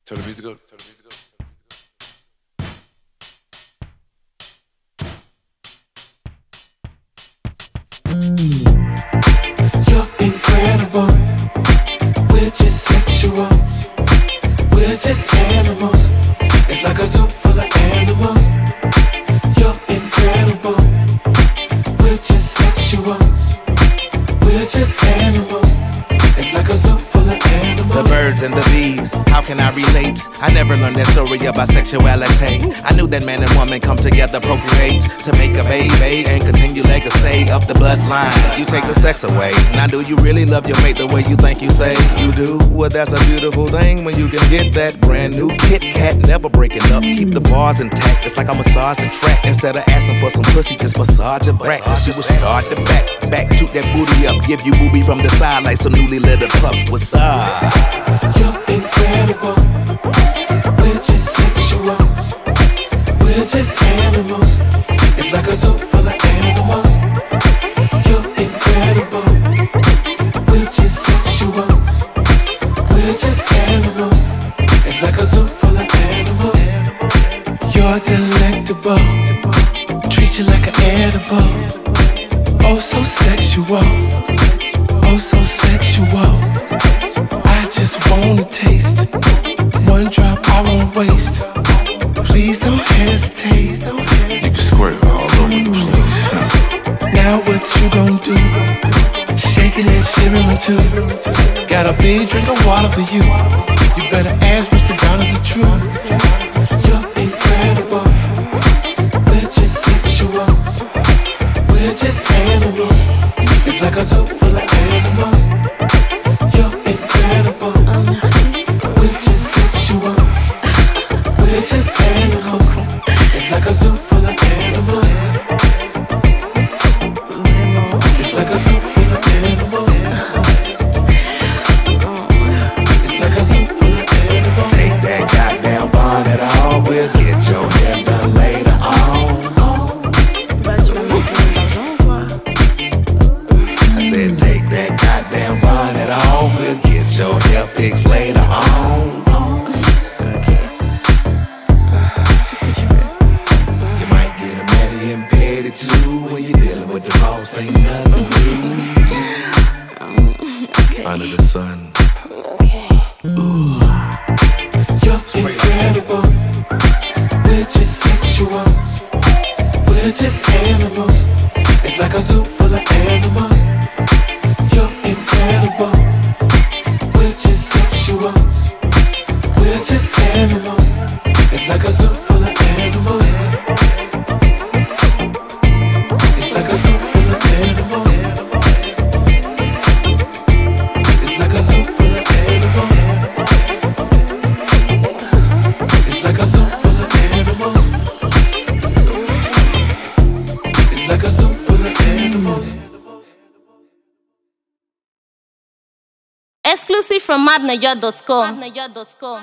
Turn the music up. You're incredible. We're just sexual. We're just animals. It's like a zoo full of animals. You're incredible. We're just sexual. We're just animals. It's like a zoo full of animals. The birds and the bees, how can I relate? I never learned that story about sexuality. I knew that man and woman come together, procreate to make a baby and continue legacy of the bloodline. You take the sex away. Now do you really love your mate the way you think you say you do? Well, that's a beautiful thing when you can get that brand new Kit Kat, never breaking up. Keep the bars intact. It's like I massage the track. Instead of asking for some pussy, just massage your back. You will start the back, toot that booty up. Give you booby from the side like some newly littered pups. What's up? You're incredible. We're just sexual. We're just animals. It's like a zoo full of animals. You're incredible. We're just sexual. We're just animals. It's like a zoo full of animals. You're delectable. Treat you like an edible. Oh, so sexual. Oh, so sexual. I just wanna taste. One drop I won't waste. Please don't hesitate. You can squirt all over the place. Now what you gon' do? Shaking and shivering too. Got a big drink of water for you. You better ask Mr. Brown is the truth. You're incredible. We're just sexual. We're just animals. It's like a zoo full of animals. You're incredible. We're just sexual. We're just animals. It's like a zoo full of animals. It's like a zoo full of animals. It's like a zoo full of animals. Take that goddamn bonnet off. We'll get your hair done later on. I said take that goddamn bonnet off. We'll get your hair fixed later on. You might get a mani and petty too. When you're dealing with the boss, ain't nothing new. Under the sun. You're incredible. We're just sexual. We're just animals. It's like a zoo full of animals. You're incredible. We're just sexual. We're just animals. It's like a zoo full of animals. It's like a zoo full of animals. It's like a zoo full of animals. It's like a zoo full of animals. It's like a zoo full of animals. Exclusive from madnaja.com.